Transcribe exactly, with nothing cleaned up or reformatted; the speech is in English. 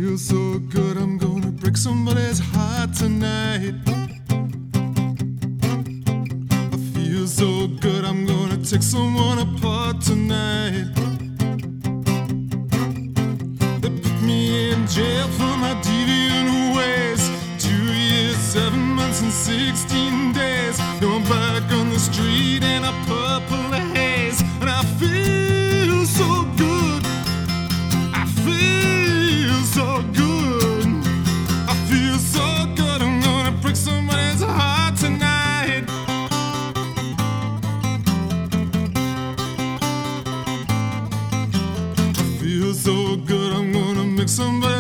feel so good, I'm gonna break somebody's heart tonight. I feel so good, I'm gonna take someone apart tonight. They put me in jail for my deviant ways. Two years, seven months and sixteen days. Now I'm back on the street in a purple haze. And I feel so good, I feel so good, I feel so good, I'm gonna break somebody's heart tonight. I feel so good, I'm gonna make somebody